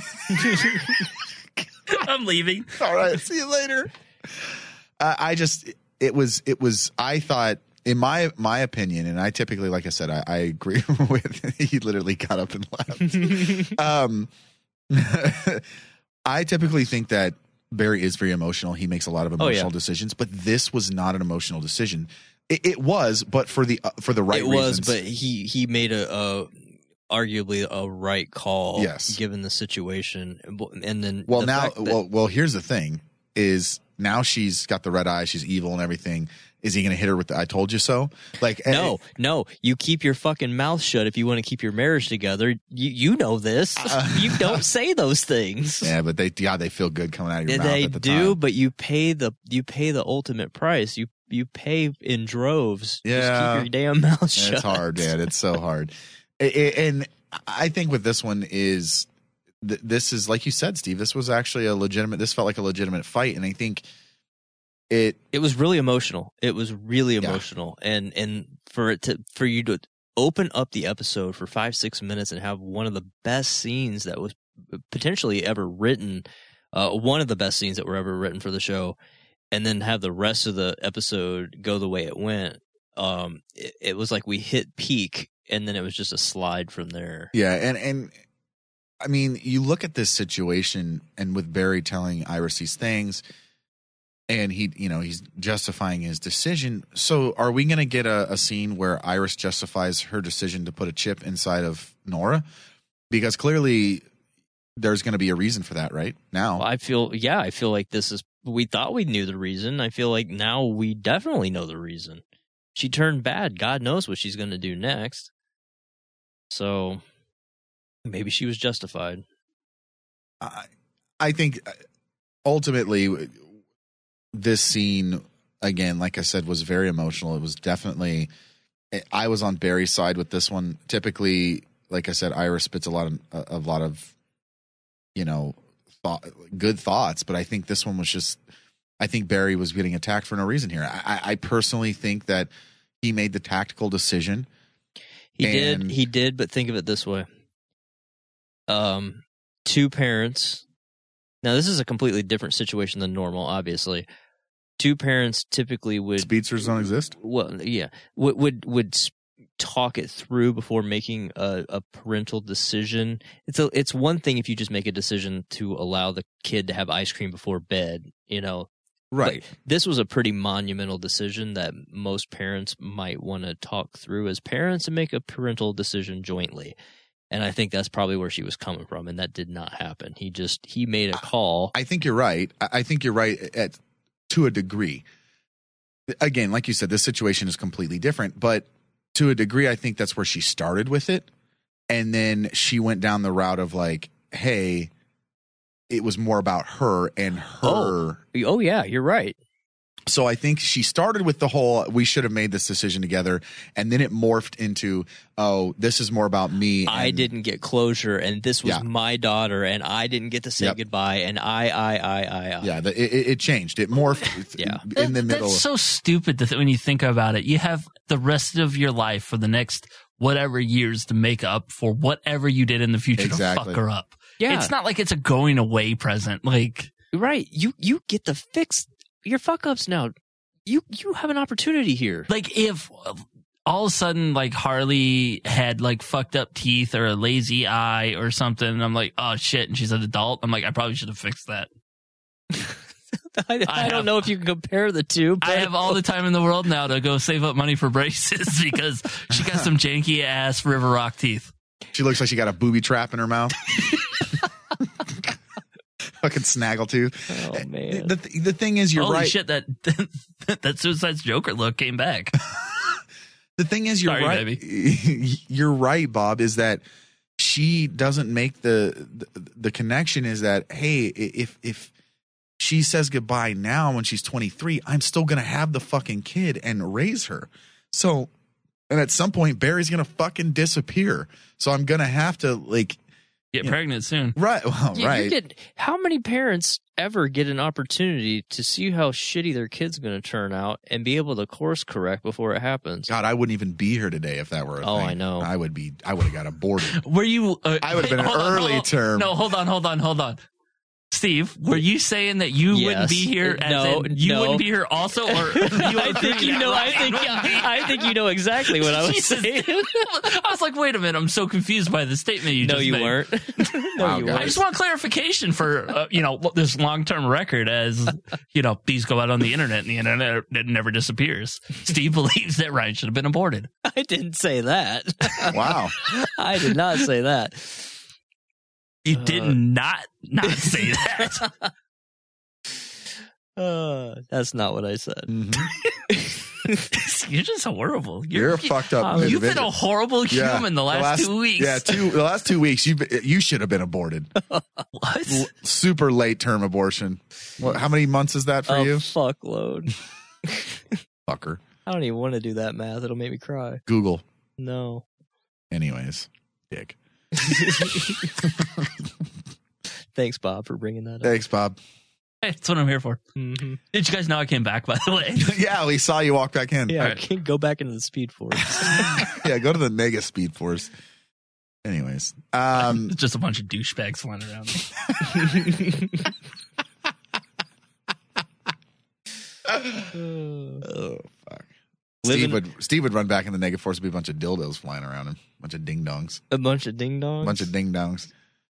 I'm leaving. All right. See you later. Uh, I just, it was, it was, I thought, in my my opinion, and I typically, like I said, I, I agree with, he literally got up and left. um, I typically think that Barry is very emotional. He makes a lot of Oh, emotional yeah. decisions, but this was not an emotional decision. It, it was, but for the uh, for the right it was, reasons. but he he made a, a arguably a right call. Yes. Given the situation, and then well the now fact that- well well here's the thing is now she's got the red eye, she's evil and everything. Is he going to hit her with the "I told you so"? Like no, eh, no. You keep your fucking mouth shut if you want to keep your marriage together. You you know this. Uh, you don't say those things. Yeah, but they yeah they feel good coming out of your mouth. They at the do, time. but you pay the you pay the ultimate price. You you pay in droves. Yeah, Just keep your damn mouth shut. It's hard, man. It's so hard. It- it- and I think with this one is th- this is like you said, Steve. This was actually a legitimate. This felt like a legitimate fight, and I think it it was really emotional. It was really emotional, yeah. and and for it to for you to open up the episode for five six minutes and have one of the best scenes that was potentially ever written, uh, one of the best scenes that were ever written for the show, and then have the rest of the episode go the way it went. Um, it, it was like we hit peak, and then it was just a slide from there. Yeah, and and I mean, you look at this situation, and with Barry telling Iris these things. And he, you know, he's justifying his decision. So are we going to get a, a scene where Iris justifies her decision to put a chip inside of Nora? Because clearly there's going to be a reason for that right now. I feel, yeah, I feel like this is, we thought we knew the reason. I feel like now we definitely know the reason. She turned bad. God knows what she's going to do next. So maybe she was justified. I, I think ultimately this scene, again, like I said, was very emotional. It was definitely, I was on Barry's side with this one. Typically, like I said, Iris spits a lot of, a lot of, you know, thought, good thoughts, but I think this one was just, I think Barry was getting attacked for no reason here. I, I personally think that he made the tactical decision. He did, he did, but think of it this way. Um, two parents. Now, this is a completely different situation than normal, obviously. Two parents typically would... Speedsters don't exist? Well, yeah. Would would, would talk it through before making a, a parental decision. It's a, it's one thing if you just make a decision to allow the kid to have ice cream before bed, you know. Right. But this was a pretty monumental decision that most parents might want to talk through as parents and make a parental decision jointly. And I think that's probably where she was coming from, and that did not happen. He just he made a call. I think you're right. I think you're right at to a degree. Again, like you said, this situation is completely different, but to a degree, I think that's where she started with it, and then she went down the route of like, hey, it was more about her and her. Oh, oh yeah, you're right. So I think she started with the whole, we should have made this decision together. And then it morphed into, oh, this is more about me. And, I didn't get closure, and this was yeah. my daughter, and I didn't get to say yep. goodbye, and I, I, I, I, I. Yeah, the, it, it changed. It morphed yeah. in the middle. That's so stupid that when you think about it. You have the rest of your life for the next whatever years to make up for whatever you did in the future exactly. to fuck her up. Yeah. It's not like it's a going away present. Like, right. You, you get to fix your fuck ups now. You you have an opportunity here. Like if all of a sudden like Harley had like fucked up teeth or a lazy eye or something, and I'm like, oh shit, and she's an adult. I'm like, I probably should have fixed that. I, I, I don't have, know if you can compare the two. But I have all the time in the world now to go save up money for braces because she got some janky ass River Rock teeth. She looks like she got a booby trap in her mouth. Fucking snaggletooth. Oh man. The, the, the thing is, you're Holy right. shit, that that Suicide's Joker look came back. The thing is, you're Sorry, right. Baby. You're right, Bob, is that she doesn't make the, the the connection is that, hey, if if she says goodbye now when she's twenty-three, I'm still going to have the fucking kid and raise her. So, and at some point, Barry's going to fucking disappear. So I'm going to have to, like, Get pregnant know, soon. Right. Well, you, right. You get, how many parents ever get an opportunity to see how shitty their kid's going to turn out and be able to course correct before it happens? God, I wouldn't even be here today if that were a oh, thing. I know. I would be, I would have got aborted. Were you? Uh, I would have been an on, early on, term. No, hold on, hold on, hold on. Steve, were you saying that you Yes. wouldn't be here? As No, in you no. wouldn't be here also, or you I think you know. I think. I think you know exactly what I was Jesus. saying. I was like, wait a minute, I'm so confused by the statement you No, just you made. weren't. No, Wow, you guys. I weren't. just want clarification for uh, you know this long-term record, as you know these go out on the internet, and the internet it never disappears. Steve believes that Ryan should have been aborted. I didn't say that. Wow. I did not say that. You did not not say that. Uh, that's not what I said. You're just horrible. You're a fucked up You've individual. been a horrible Yeah, human the last, two weeks. Yeah, two the last two weeks. You you should have been aborted. What? L- super late term abortion. What? How many months is that for A you, fuckload. fucker? I don't even want to do that math. It'll make me cry. Google. No. Anyways, dick. Thanks, Bob, for bringing that up. Thanks, Bob. Hey, that's what I'm here for. Mm-hmm. Did you guys know I came back, by the way? Yeah, we saw you walk back in. Yeah, All I right. can't go back into the Speed Force. Yeah, go to the Mega Speed Force. Anyways, um, It's just a bunch of douchebags flying around. oh fuck. Living- Steve would Steve would run back in the Mega Force. Would be a bunch of dildos flying around him, a bunch of ding dongs, A bunch of ding dongs. a bunch of ding dongs.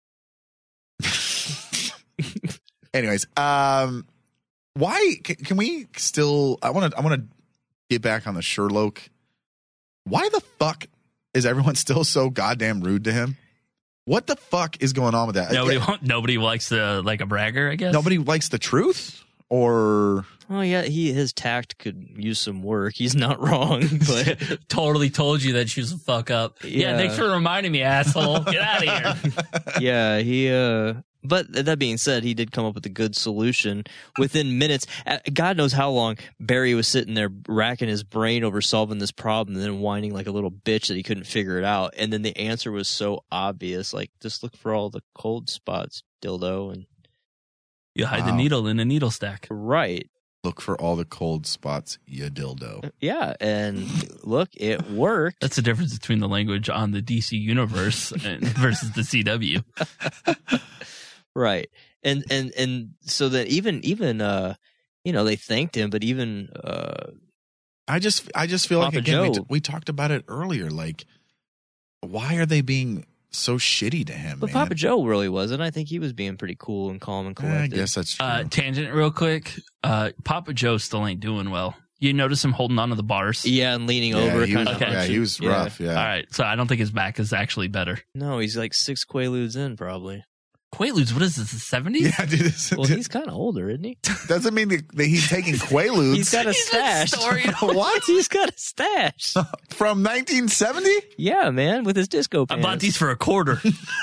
Anyways, um, why can, can we still? I want to. I want to get back on the Sherlock. Why the fuck is everyone still so goddamn rude to him? What the fuck is going on with that? Nobody, Yeah, nobody likes the like a bragger, I guess. nobody likes the truth, or Oh yeah, he his tact could use some work. He's not wrong, but totally told you that she was a fuck up. Yeah, Yeah. thanks for reminding me, asshole. Get out of here. yeah, he. uh But that being said, he did come up with a good solution within minutes. Uh, God knows how long Barry was sitting there racking his brain over solving this problem, and then whining like a little bitch that he couldn't figure it out. And then the answer was so obvious, like just look for all the cold spots, dildo, and You hide the Wow. needle in a needle stack. right. look for all the cold spots, you dildo. Yeah, and look, it worked. That's the difference between the language on the D C universe and, versus the C W. Right. And and and so that even even uh you know, they thanked him, but even uh I just I just feel Papa like again we, Joe. t- we talked about it earlier. Like, why are they being so shitty to him? but man? Papa Joe really wasn't. I think he was being pretty cool and calm and I collected. guess that's true. Uh, tangent real quick. Uh, Papa Joe still ain't doing well. You notice him holding on to the bars? Yeah, and leaning yeah, over he kind was, of. Okay. yeah, he was rough. Yeah. All right. So I don't think his back is actually better. No, he's like six Quaaludes in probably. Quaaludes, what is this, the seventies? Yeah, dude. This, Well, he's kind of older, isn't he? doesn't mean that, that he's taking Quaaludes. He's got a He's been stash. storing- What? He's got a stash. From nineteen seventy? Yeah, man, with his disco I pants. bought these for a quarter.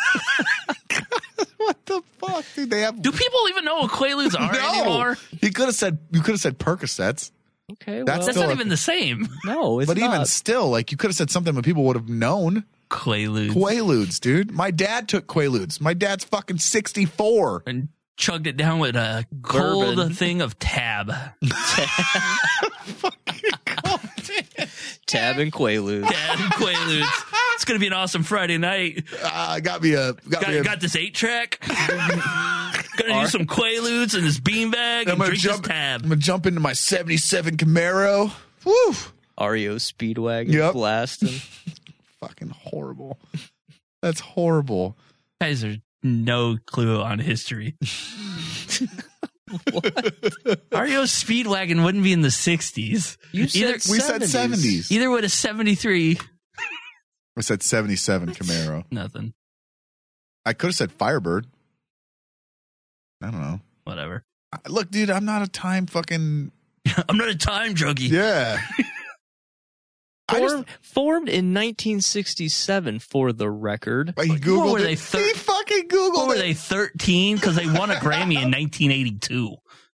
What the fuck, dude? They have Do people even know what Quaaludes are no. anymore? He could have said you could have said Percocets, Okay, well, That's That's still not a- even the same. no, it's but not. even still, like you could have said something that people would have known. Quaaludes. Quaaludes, dude. My dad took Quaaludes. My dad's fucking sixty-four. And chugged it down with a cold Bourbon. thing of Tab. Tab and Quaaludes. Tab and Quaaludes. It's going to be an awesome Friday night. Uh, got me a got, Got, me a, got this eight track. Gonna do some Quaaludes and this beanbag I'm and gonna drink jump. this Tab. I'm gonna jump into my seventy-seven Camaro. Woo! R E O Speedwagon Yep. blasting. Fucking horrible. That's horrible. Guys are no clue on history. R E O Speedwagon wouldn't be in the sixties. You said Either, We said seventies. either with a seventy-three, I said seventy-seven Camaro. nothing. I could have said Firebird. I don't know. Whatever. I- Look, dude, I'm not a time fucking I'm not a time junkie. yeah. I just Formed, formed in nineteen sixty-seven, for the record. he googled were it. they, thir- he fucking googled What were it. they, thirteen? Because they won a Grammy in nineteen eighty-two.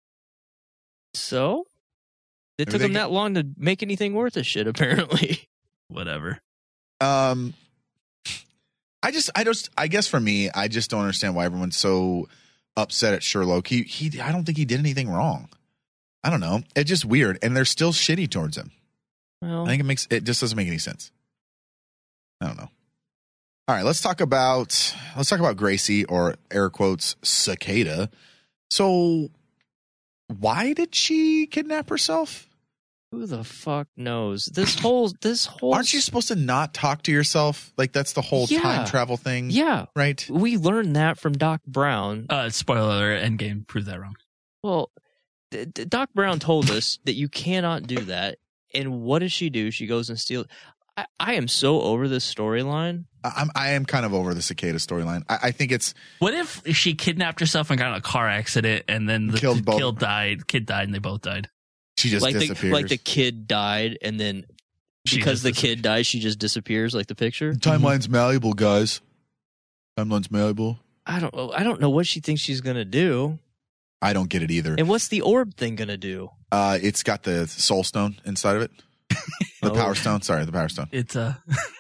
So it Maybe took they them get- that long to make anything worth a shit, apparently. Whatever. Um, I just, I just, I guess for me, I just don't understand why everyone's so upset at Sherlock. He, he, I don't think he did anything wrong. I don't know. It's just weird, and they're still shitty towards him. Well, I think it makes it just doesn't make any sense. I don't know. All right, let's talk about let's talk about Gracie, or air quotes Cicada. So, why did she kidnap herself? Who the fuck knows? This whole this whole Aren't you supposed to not talk to yourself? Like that's the whole Yeah. time travel thing. Yeah. Right. We learned that from Doc Brown. Uh, spoiler alert, Endgame proved that wrong. Well, D- D- Doc Brown told us that you cannot do that. And what does she do? She goes and steals. I, I am so over this storyline. I'm I am kind of over the Cicada storyline. I, I think it's What if she kidnapped herself and got in a car accident and then the Killed both. kid died, kid died, and they both died? she just like the, disappears. like the kid died, and then She because just the disappears. kid dies, she just disappears, like the picture. Timeline's malleable, guys. Timeline's malleable. I don't. I don't know what she thinks she's gonna do. I don't get it either. And what's the orb thing gonna do? Uh, it's got the soul stone inside of it. The Oh. power stone. Sorry, the power stone. It's uh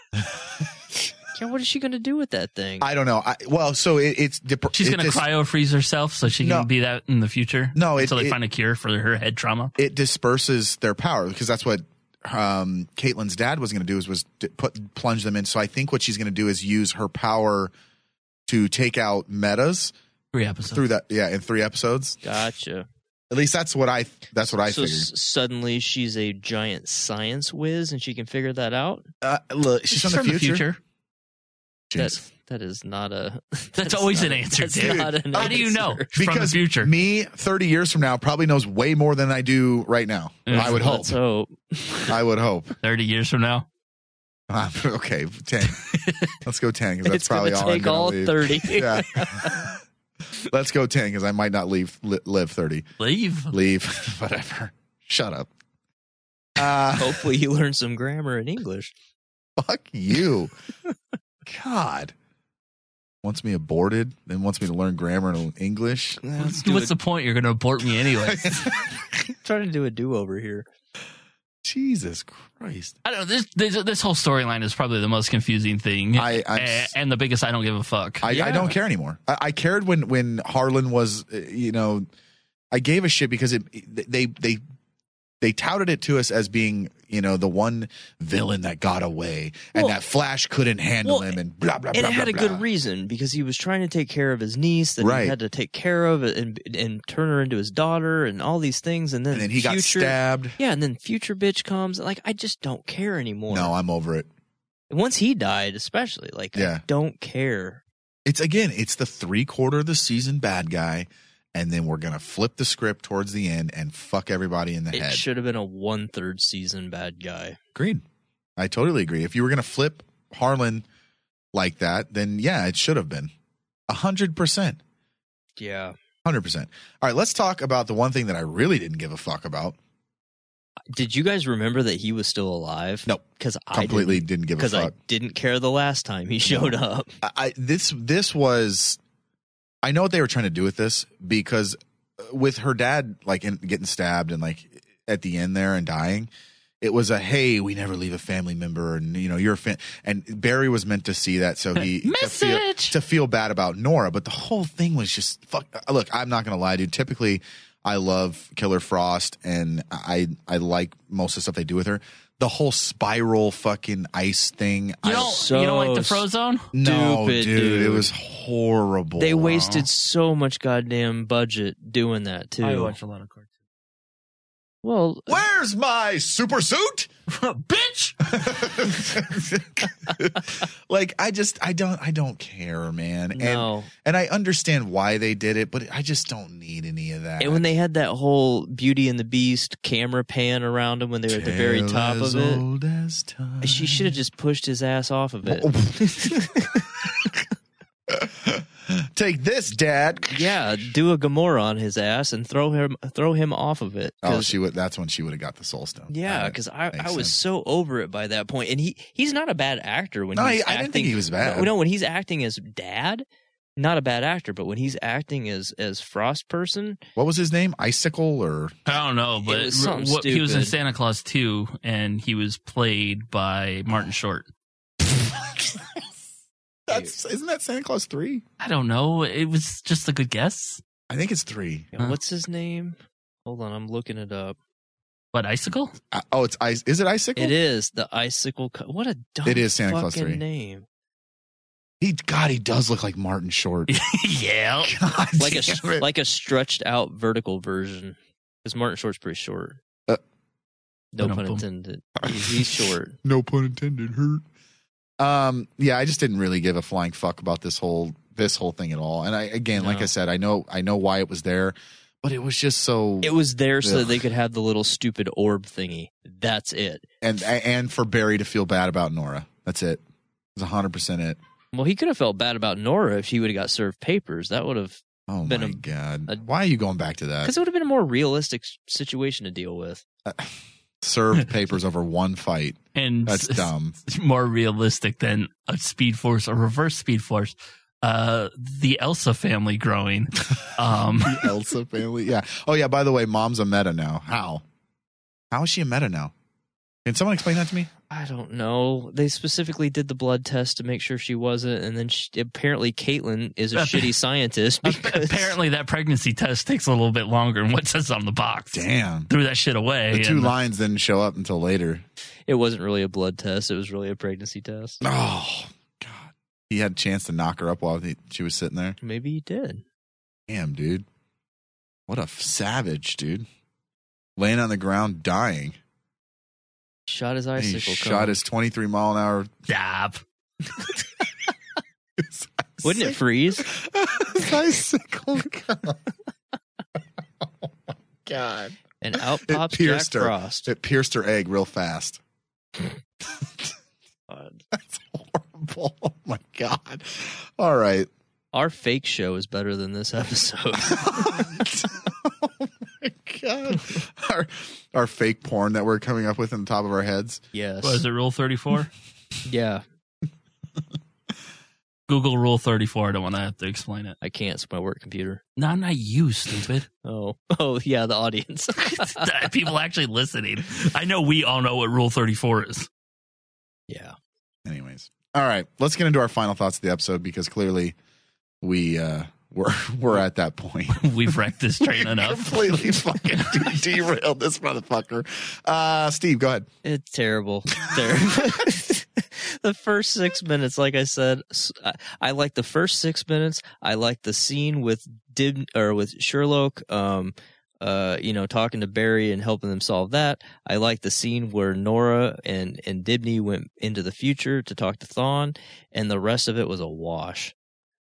Yeah, what is she gonna do with that thing? I don't know. I, well, so it, it's dep- she's it gonna dis- cryo freeze herself so she can No. be that in the future. No, it- until they it- find a cure for her head trauma. It disperses their power because that's what um, Caitlyn's dad was going to do. Is was to put plunge them in. So I think what she's going to do is use her power to take out metas Three episodes. through that. Yeah, in three episodes. Gotcha. At least that's what I. That's what I so figured. s- suddenly she's a giant science whiz, and she can figure that out. Uh, look, she's, from, the future. That Jeez. that is not a. That's, always not an a- answer, that's dude. not an How do you know? answer. From the Because future. me, thirty years from now, probably knows way more than I do right now. Yeah, I would hope. Let's hope. I would hope. Thirty years from now. Uh, okay, ten. Let's go ten because that's It's probably gonna all I'm take gonna all leave. thirty. Yeah. Let's go ten because I might not leave li- live thirty. Leave. Leave. Whatever. Shut up. Uh, Hopefully, you learn some grammar in English. fuck you. God. Wants me aborted, then wants me to learn grammar and English. Let's do What's a- the point? You're gonna abort me anyway. trying to do a do over here. Jesus Christ. I don't know. This this, this whole storyline is probably the most confusing thing, I- I'm A- s- and the biggest. I don't give a fuck. I, I don't care anymore. I, I cared when when Harlan was, uh, you know, I gave a shit because it they they they touted it to us as being, you know, the one villain that got away and Well- that Flash couldn't handle well, him and blah blah And blah. it had blah, a blah. good reason because he was trying to take care of his niece that Right. he had to take care of and and turn her into his daughter and all these things. And then And then he got future, stabbed. Yeah, and then future bitch comes. Like I just don't care anymore. No, I'm over it. Once he died, especially, like Yeah. I don't care. It's again, it's the three quarter of the season bad guy, and then we're gonna flip the script towards the end and fuck everybody in the It head. should have been a one third season bad guy. Agreed. I totally agree. If you were gonna flip Harlan like that, then yeah, it should have been a hundred percent. Yeah. Hundred percent. All right, let's talk about the one thing that I really didn't give a fuck about. Did you guys remember that he was still alive? Nope. Because I Completely didn't give a Because I fuck. didn't care the last time he showed up. I, I this this was. I know what they were trying to do with this because with her dad like in, getting stabbed and like at the end there and dying, it was a hey, we never leave a family member, and you know you're a fan. And Barry was meant to see that, so he to feel, Message! to feel bad about Nora. But the whole thing was just fuck. Look, I'm not gonna lie, dude. Typically, I love Killer Frost, and I I like most of the stuff they do with her. The whole spiral fucking ice thing. You I, don't, so you don't like the Frozone? no, stupid, dude, it dude. was horrible. They wasted so much goddamn budget doing that too. I watch a lot of cartoons. Well, Where's my super suit? Bitch! Like I just I don't I don't care, man. No. And and I understand why they did it, but I just don't need any of that. and when they had that whole Beauty and the Beast camera pan around him when they were at the very Tale top as of it, old as time. she should have just pushed his ass off of it. Take this, Dad. Yeah, do a Gamora on his ass and throw him throw him off of it. Oh, 'Cause- she would. That's when she would have got the soul stone. yeah, That because I, makes I was sense. so over it by that point, and he he's not a bad actor when No, he's I- I acting. didn't think he was bad. No, no, when he's acting as dad, not a bad actor, but when he's acting as as Frost person, What was his name? Icicle or I don't know, but It was something what, he was in stupid. Santa Claus two, and he was played by Martin Short. that's isn't that Santa Claus three? I don't know. It was just a good guess. I think it's three. Yeah, what's his name? Hold on, I'm looking it up. What, Icicle? Uh, oh, it's ice. Is it Icicle? It is the icicle. Co- what a dumb It is Santa Claus fucking three. name. He, God, he does look like Martin Short. Yeah. God like a damn it. like a stretched out vertical version. Because Martin Short's pretty short. Uh, no pun intended. He's, he's short. No pun intended. Hurt. Um. Yeah, I just didn't really give a flying fuck about this whole this whole thing at all. And I again, No. like I said, I know I know why it was there, but it was just so. It was there so Ugh. that they could have the little stupid orb thingy. That's it. and and for Barry to feel bad about Nora. That's it. It's a hundred percent it. Well, he could have felt bad about Nora if she would have got served papers. That would have Oh been my a, god! a- Why are you going back to that? because it would have been a more realistic s- situation to deal with. Uh, served papers over one fight. And That's s- dumb. s- more realistic than a Speed Force or reverse Speed Force. Uh, the Elsa family growing. Um, The Elsa family. Yeah. Oh yeah. By the way, Mom's a meta now. How? How is she a meta now? Can someone explain that to me? I don't know. They specifically did the blood test to make sure she wasn't, and then she, apparently Caitlin is a Uh, shitty scientist. Because apparently, that pregnancy test takes a little bit longer than what says on the box. Damn. Threw that shit away. The two and- lines didn't show up until later. it wasn't really a blood test; it was really a pregnancy test. Oh God! He had a chance to knock her up while he, she was sitting there. Maybe he did. Damn, dude. What a f- savage, dude. Laying on the ground, dying. Shot his And he icicle. shot cone. his twenty-three mile an hour. Stop. Wouldn't it freeze? His icicle gun. Oh my God. And out It pops Jack pierced her. Frost. It pierced her egg real fast. God. That's horrible. Oh my God. All right. Our fake show is better than this episode. Oh my God. Our, our fake porn that we're coming up with on the top of our heads. Yes. Was it Rule thirty-four? Yeah. Google Rule thirty-four. I don't want to have to explain it. I can't. It's my work computer. No, not you, stupid. Oh. Oh, yeah, the audience. People actually listening. I know we all know what Rule thirty-four is. Yeah. Anyways. All right. Let's get into our final thoughts of the episode because clearly we, uh, we're, we're at that point. We've wrecked this train enough. Completely fucking de- derailed this motherfucker. Uh, Steve, go ahead. It's terrible. Terrible. The first six minutes, like I said, s- I, I like the first six minutes. I like the scene with Dib or with Sherlock, um, uh, you know, talking to Barry and helping them solve that. I like the scene where Nora and and Dibney went into the future to talk to Thawne, and the rest of it was a wash.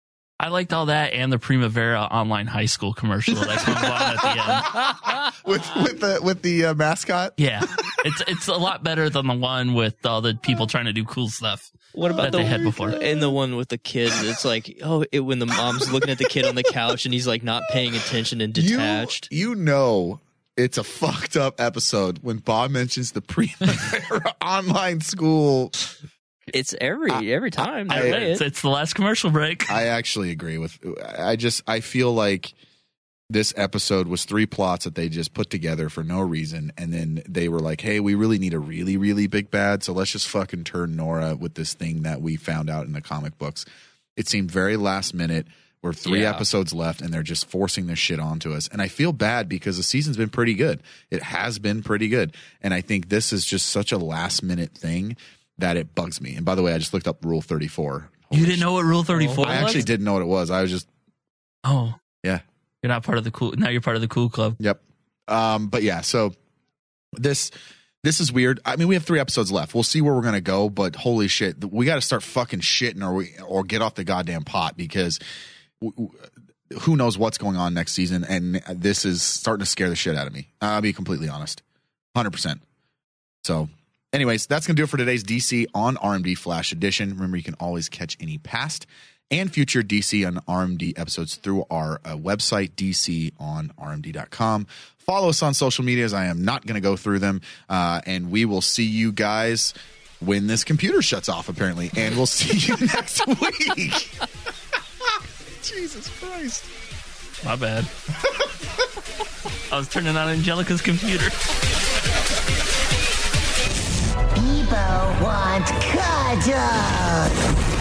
I liked all that and the Primavera online high school commercial that comes on at the end. with with the with the uh, mascot. Yeah, it's it's a lot better than the one with all the people trying to do cool stuff. What about that the they had before? And the one with the kid? It's like, oh, it, when the mom's looking at the kid on the couch and he's like not paying attention and detached. You, you know it's a fucked up episode when Bob mentions the Primavera online school. It's every every time. I- they play It's, it. it's the last commercial break. I actually agree with. I just I feel like this episode was three plots that they just put together for no reason, and then they were like, "Hey, we really need a really really big bad, so let's just fucking turn Nora with this thing that we found out in the comic books." It seemed very last minute. We're three Yeah. episodes left, and they're just forcing this shit onto us. And I feel bad because the season's been pretty good. It has been pretty good, and I think this is just such a last minute thing that it bugs me. And by the way, I just looked up Rule thirty-four. You didn't know what Rule thirty-four I was? actually didn't know what it was. I was just Oh, yeah. you're not part of the cool. Now you're part of the cool club. Yep. Um, but yeah, so this this is weird. I mean, we have three episodes left. We'll see where we're gonna go, but holy shit, we got to start fucking shitting or we or get off the goddamn pot because w- w- who knows what's going on next season, and this is starting to scare the shit out of me. I'll be completely honest, one hundred percent. So. Anyways, that's going to do it for today's D C on R M D Flash Edition. Remember, you can always catch any past and future D C on R M D episodes through our uh, website, D C on R M D dot com. Follow us on social medias. I am not going to go through them. Uh, and we will see you guys when this computer shuts off, apparently. And we'll see you next week. Jesus Christ. My bad. I was turning on Angelica's computer. People want cuddles.